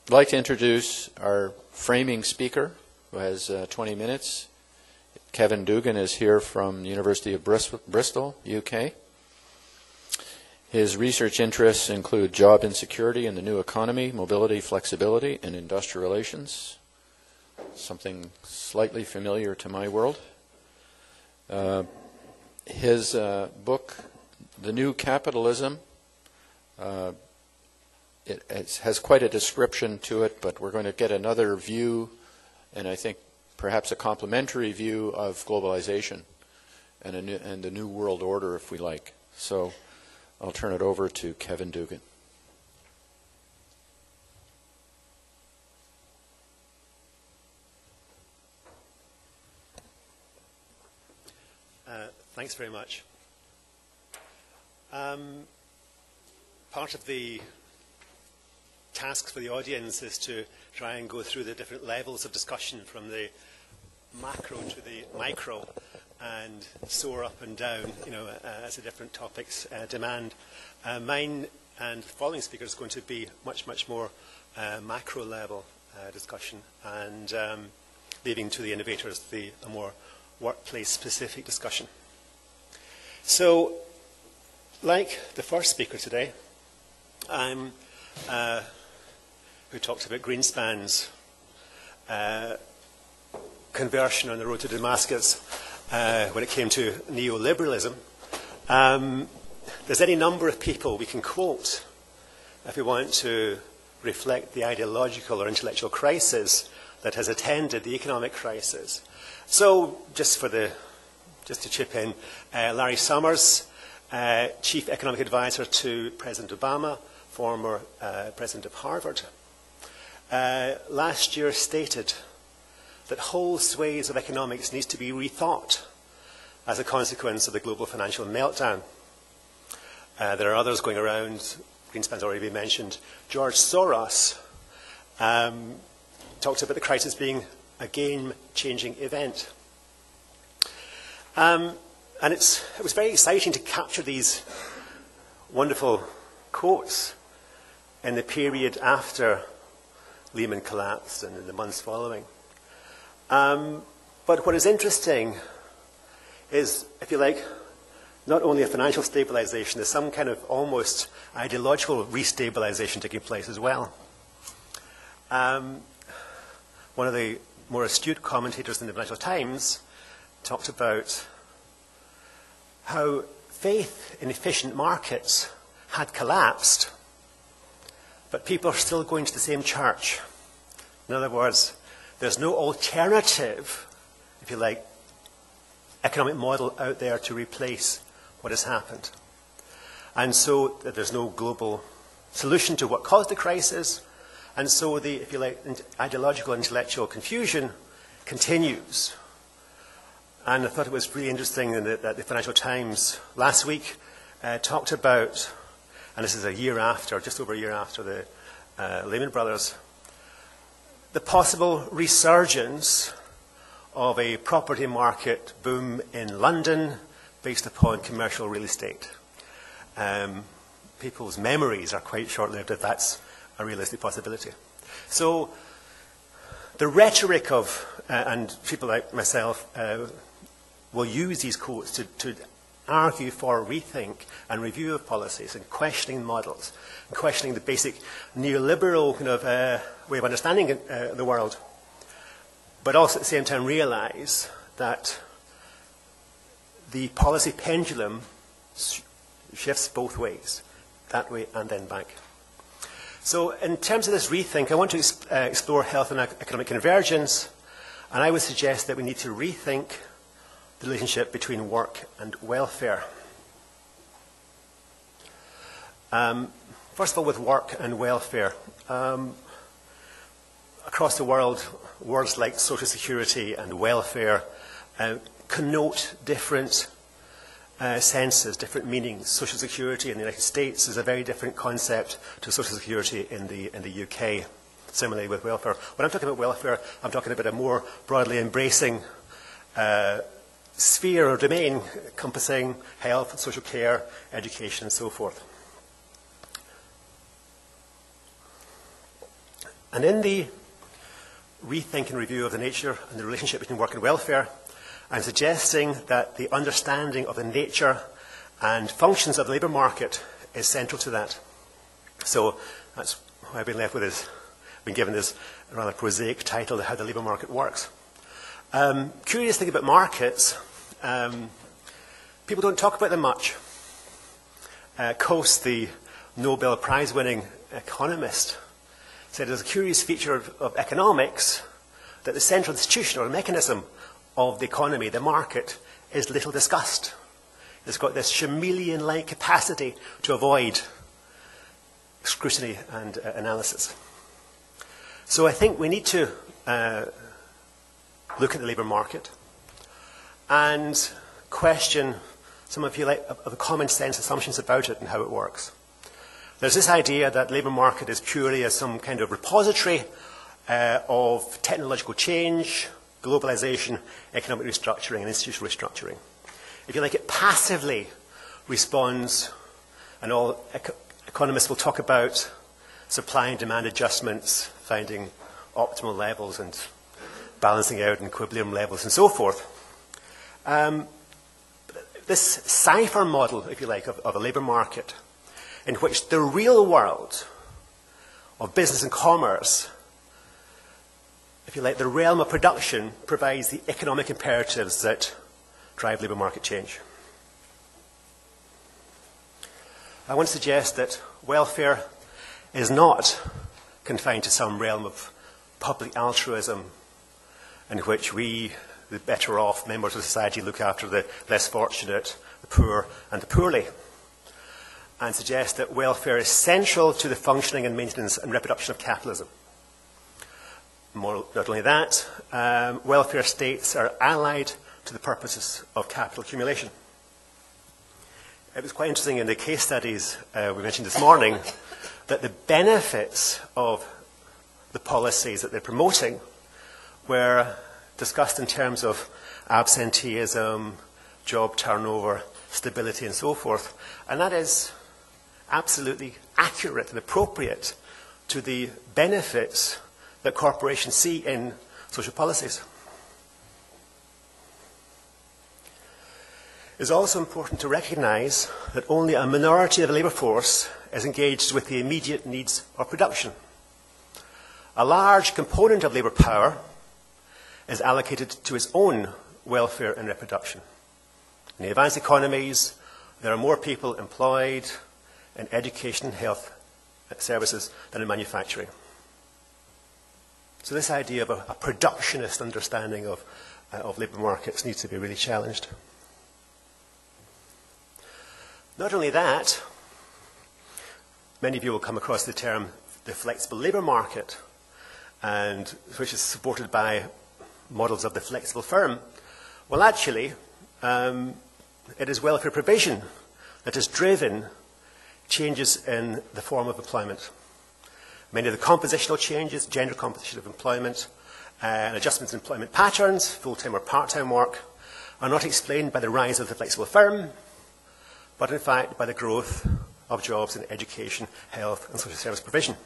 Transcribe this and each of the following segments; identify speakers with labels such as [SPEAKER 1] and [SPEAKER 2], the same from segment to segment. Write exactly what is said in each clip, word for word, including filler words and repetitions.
[SPEAKER 1] I'd like to introduce our framing speaker, who has uh, twenty minutes. Kevin Duggan is here from the University of Bristol, U K. His research interests include job insecurity in the new economy, mobility, flexibility, and industrial relations, something slightly familiar to my world. Uh, his uh, book, The New Capitalism, uh, it, it has quite a description to it, but we're going to get another view, and I think perhaps a complementary view of globalization and, a new, and the new world order, if we like. So I'll turn it over to Kevin Duggan.
[SPEAKER 2] Uh, thanks very much. Um, part of the task for the audience is to try and go through the different levels of discussion from the macro to the micro and soar up and down, you know, uh, as the different topics uh, demand. Uh, mine and the following speaker is going to be much, much more uh, macro level uh, discussion, and um, leaving to the innovators the a more workplace specific discussion. So, like the first speaker today, I'm uh, who talked about Greenspan's uh, conversion on the road to Damascus uh, when it came to neoliberalism. Um, there's any number of people we can quote if we want to reflect the ideological or intellectual crisis that has attended the economic crisis. So, just for the, just to chip in, uh, Larry Summers, uh, chief economic advisor to President Obama, former uh, president of Harvard, uh, last year stated that whole swathes of economics needs to be rethought as a consequence of the global financial meltdown. Uh, there are others going around. Greenspan's already been mentioned. George Soros um, talked about the crisis being a game-changing event. Um, and it's, it was very exciting to capture these wonderful quotes in the period after Lehman collapsed and in the months following. Um, but what is interesting is, if you like, not only a financial stabilization, there's some kind of almost ideological restabilization taking place as well. Um, one of the more astute commentators in the Financial Times talked about how faith in efficient markets had collapsed, but people are still going to the same church. In other words, there's no alternative, if you like, economic model out there to replace what has happened. And so there's no global solution to what caused the crisis, and so the, if you like, ideological intellectual confusion continues. And I thought it was really interesting that the Financial Times last week uh, talked about, and this is a year after, just over a year after the uh, Lehman Brothers, the possible resurgence of a property market boom in London based upon commercial real estate. Um, people's memories are quite short-lived if that's a realistic possibility. So the rhetoric of, uh, and people like myself uh, will use these quotes to, to argue for rethink and review of policies and questioning models, and questioning the basic neoliberal kind of uh, way of understanding uh, the world, but also at the same time realize that the policy pendulum shifts both ways, that way and then back. So in terms of this rethink, I want to uh, explore health and economic convergence, and I would suggest that we need to rethink the relationship between work and welfare. Um, first of all, with work and welfare. Um, across the world, words like social security and welfare uh, connote different uh, senses, different meanings. Social security in the United States is a very different concept to social security in the, in the U K. Similarly with welfare. When I'm talking about welfare, I'm talking about a more broadly embracing uh, sphere or domain encompassing health, social care, education, and so forth. And in the rethink and review of the nature and the relationship between work and welfare, I'm suggesting that the understanding of the nature and functions of the labour market is central to that. So that's why I've been left with this, been given this rather prosaic title, How the Labour Market Works. Um, curious thing about markets, um, people don't talk about them much. Uh, Coase, the Nobel Prize-winning economist, said it's a curious feature of, of economics that the central institution or mechanism of the economy, the market, is little discussed. It's got this chameleon-like capacity to avoid scrutiny and uh, analysis. So I think we need to uh, look at the labour market and question some of, you like, of the common sense assumptions about it and how it works. There's this idea that the labour market is purely as some kind of repository uh, of technological change, globalization, economic restructuring, and institutional restructuring. If you like, it passively responds, and all eco economists will talk about supply and demand adjustments, finding optimal levels and balancing out and equilibrium levels and so forth. Um, this cipher model, if you like, of, of a labour market, in which the real world of business and commerce, if you like, the realm of production, provides the economic imperatives that drive labour market change. I want to suggest that welfare is not confined to some realm of public altruism in which we, the better off members of society, look after the less fortunate, the poor, and the poorly, and suggest that welfare is central to the functioning and maintenance and reproduction of capitalism. More, not only that, um, welfare states are allied to the purposes of capital accumulation. It was quite interesting in the case studies uh, we mentioned this morning that the benefits of the policies that they're promoting were discussed in terms of absenteeism, job turnover, stability, and so forth. And that is absolutely accurate and appropriate to the benefits that corporations see in social policies. It's also important to recognize that only a minority of the labour force is engaged with the immediate needs of production. A large component of labour power is allocated to its own welfare and reproduction. In the advanced economies, there are more people employed in education and health services than in manufacturing. So this idea of a, a productionist understanding of, uh, of labour markets needs to be really challenged. Not only that, many of you will come across the term the flexible labour market, and which is supported by models of the flexible firm. Well, actually, um, it is welfare provision that has driven changes in the form of employment. Many of the compositional changes, gender composition of employment, uh, and adjustments in employment patterns, full-time or part-time work, are not explained by the rise of the flexible firm, but in fact by the growth of jobs in education, health, and social service provision.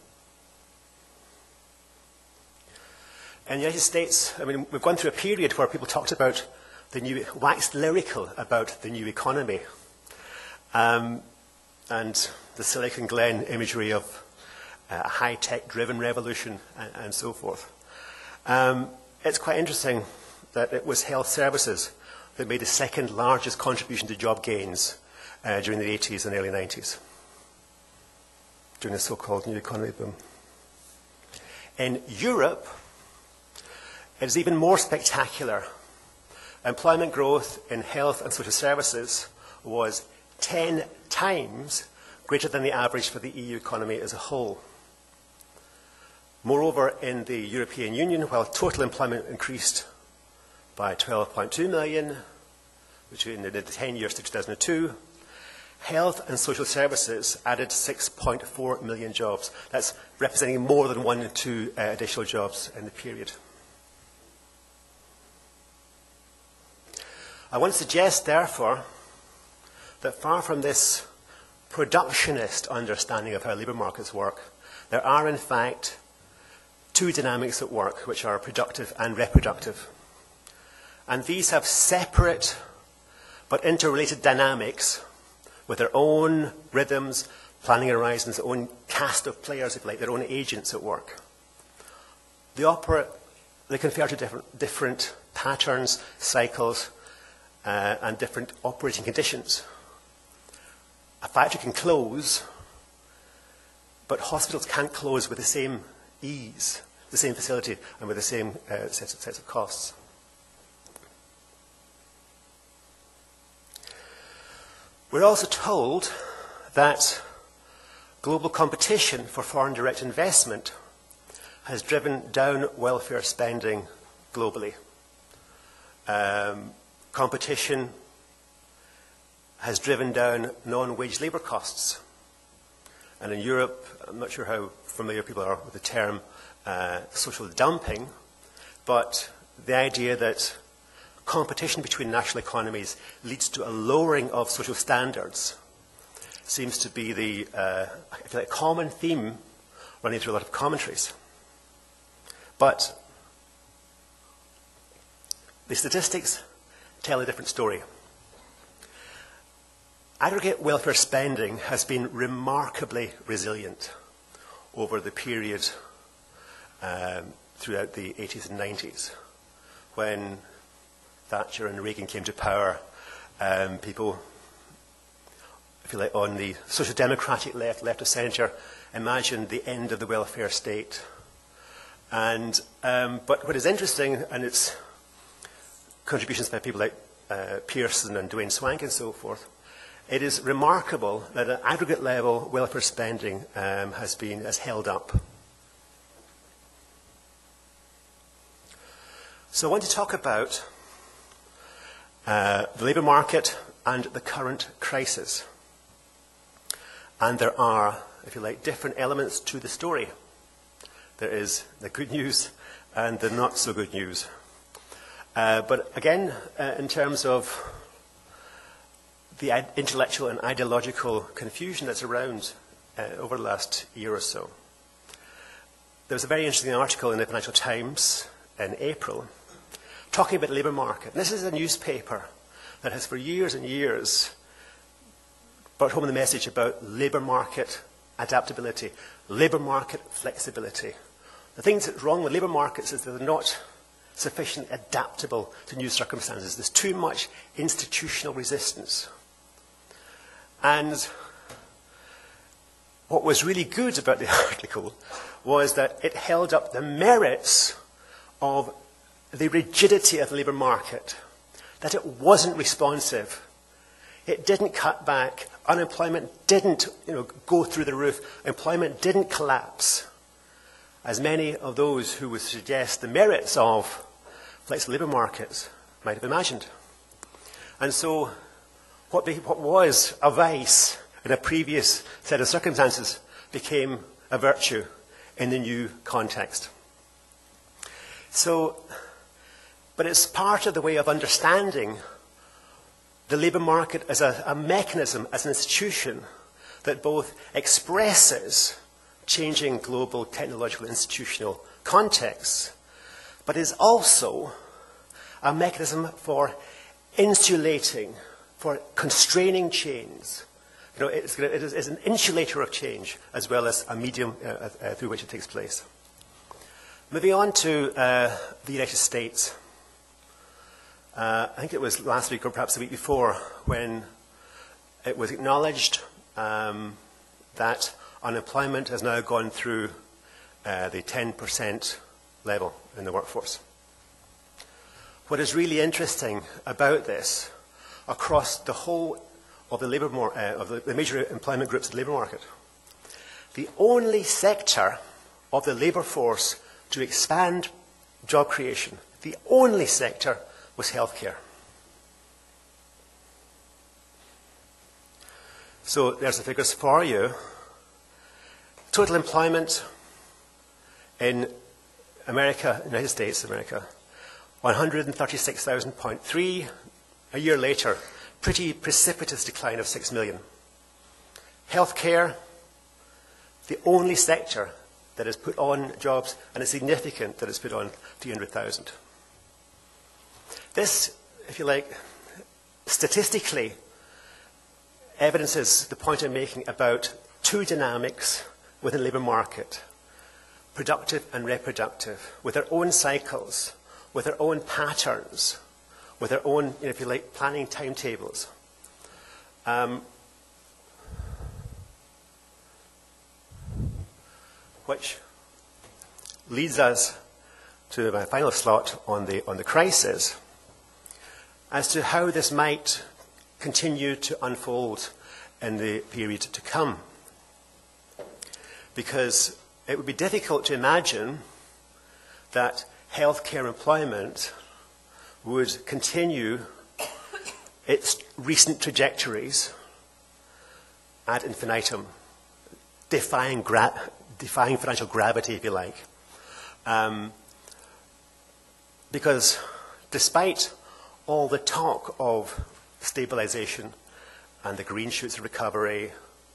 [SPEAKER 2] In the United States, I mean, we've gone through a period where people talked about the new, waxed lyrical about the new economy, um, and the Silicon Glen imagery of a high-tech driven revolution and, and so forth. Um, it's quite interesting that it was health services that made the second largest contribution to job gains uh, during the eighties and early nineties, during the so-called new economy boom. In Europe, it is even more spectacular. Employment growth in health and social services was ten times greater than the average for the E U economy as a whole. Moreover, in the European Union, while total employment increased by twelve point two million between the ten years to two thousand two, health and social services added six point four million jobs. That's representing more than one in two uh, additional jobs in the period. I want to suggest, therefore, that far from this productionist understanding of how labour markets work, there are, in fact, two dynamics at work, which are productive and reproductive. And these have separate but interrelated dynamics with their own rhythms, planning horizons, their own cast of players, if you like, their own agents at work. They operate, they confer to different, different patterns, cycles, uh, and different operating conditions. A factory can close, but hospitals can't close with the same ease, the same facility, and with the same uh, sets, of, sets of costs. We're also told that global competition for foreign direct investment has driven down welfare spending globally. Um, competition has driven down non-wage labour costs. And in Europe, I'm not sure how familiar people are with the term uh, social dumping, but the idea that competition between national economies leads to a lowering of social standards seems to be the uh, I feel like common theme running through a lot of commentaries. But the statistics tell a different story. Aggregate welfare spending has been remarkably resilient over the period um, throughout the eighties and nineties, when Thatcher and Reagan came to power. Um, people, if you like, on the social democratic left, left of centre, imagined the end of the welfare state. And um, but what is interesting, and it's contributions by people like uh, Pearson and Dwayne Swank and so forth, it is remarkable that at aggregate level, welfare spending um, has been has held up. So I want to talk about uh, the labour market and the current crisis. And there are, if you like, different elements to the story. There is the good news and the not so good news. Uh, but again, uh, in terms of the intellectual and ideological confusion that's around uh, over the last year or so, there was a very interesting article in the Financial Times in April talking about the labour market. And this is a newspaper that has for years and years brought home the message about labour market adaptability, labour market flexibility. The thing that's wrong with labour markets is that they're not sufficiently adaptable to new circumstances. There's too much institutional resistance. And what was really good about the article was that it held up the merits of the rigidity of the labour market, that it wasn't responsive. It didn't cut back. Unemployment didn't you know, go through the roof. Employment didn't collapse, as many of those who would suggest the merits of flexible labour markets might have imagined. And so what, be, what was a vice in a previous set of circumstances became a virtue in the new context. So, but it's part of the way of understanding the labour market as a, a mechanism, as an institution that both expresses changing global technological institutional contexts, but is also a mechanism for insulating, for constraining change. You know, it's, it is it's an insulator of change as well as a medium uh, uh, through which it takes place. Moving on to uh, the United States. Uh, I think it was last week or perhaps the week before when it was acknowledged um, that unemployment has now gone through uh, the ten percent level in the workforce. What is really interesting about this across the whole of the, labor mar- uh, of the, the major employment groups of the labour market, the only sector of the labour force to expand job creation, the only sector was healthcare. So there's the figures for you. Total employment in America, United States, America, one hundred thirty-six thousand point three. A year later, pretty precipitous decline of six million. Healthcare, the only sector that is put on jobs, and it's significant that it's put on three hundred thousand. This, if you like, statistically evidences the point I'm making about two dynamics within the labour market, productive and reproductive, with their own cycles, with their own patterns, with their own, you know, if you like, planning timetables. Um, which leads us to my final slot on the, on the crisis, as to how this might continue to unfold in the period to come. Because it would be difficult to imagine that healthcare employment would continue its recent trajectories ad infinitum, defying, gra defying financial gravity, if you like. Um, because despite all the talk of stabilization and the green shoots of recovery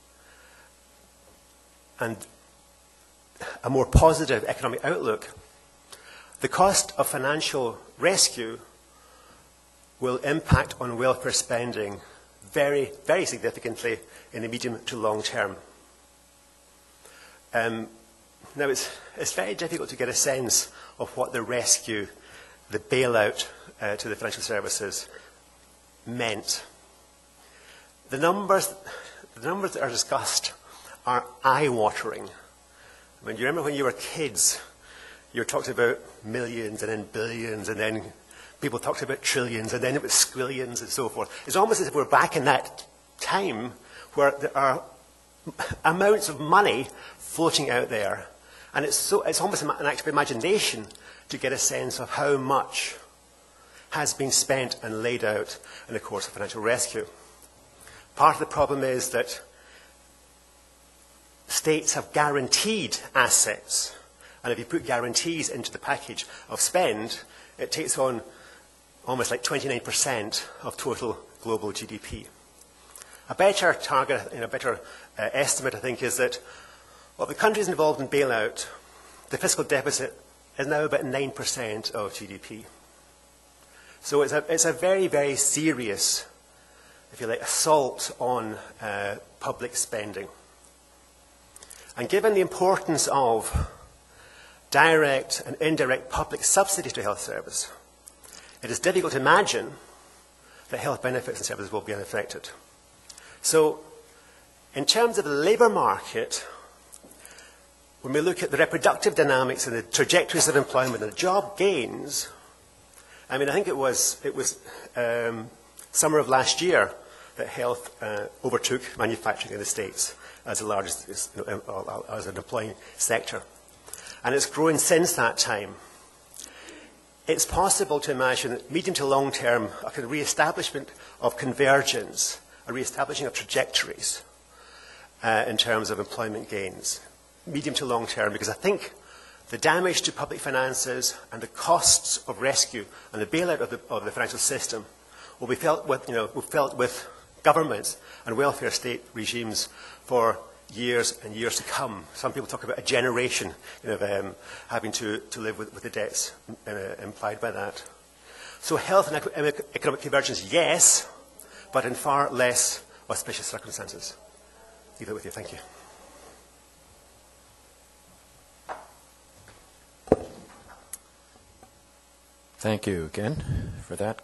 [SPEAKER 2] and a more positive economic outlook, the cost of financial rescue will impact on welfare spending very, very significantly in the medium to long term. Um, now, it's, it's very difficult to get a sense of what the rescue, the bailout uh, to the financial services meant. The numbers, the numbers that are discussed are eye-watering. I mean, you remember when you were kids, you were talking about millions and then billions, and then people talked about trillions, and then it was squillions and so forth. It's almost as if we're back in that time where there are amounts of money floating out there. And it's, so, it's almost an act of imagination to get a sense of how much has been spent and laid out in the course of financial rescue. Part of the problem is that states have guaranteed assets. And if you put guarantees into the package of spend, it takes on almost like twenty-nine percent of total global G D P. A better target, you know, a better uh, estimate, I think, is that of the countries involved in bailout, the fiscal deficit is now about nine percent of G D P. So it's a, it's a very, very serious, if you like, assault on uh, public spending. And given the importance of direct and indirect public subsidy to health service, it is difficult to imagine that health benefits and services will be unaffected. So, in terms of the labour market, when we look at the reproductive dynamics and the trajectories of employment and the job gains, I mean, I think it was, it was um, summer of last year that health uh, overtook manufacturing in the States as the largest, you know, as an employing sector. And it's grown since that time. It's possible to imagine that medium to long term, a kind of re-establishment of convergence, a re-establishing of trajectories uh, in terms of employment gains, medium to long term, because I think the damage to public finances and the costs of rescue and the bailout of the, of the financial system will be felt with, you know, will be felt with governments and welfare state regimes for years and years to come. Some people talk about a generation, you know, um, having to, to live with, with the debts uh, implied by that. So health and economic convergence, yes, but in far less auspicious circumstances. Leave it with you. Thank you.
[SPEAKER 1] Thank you again for that.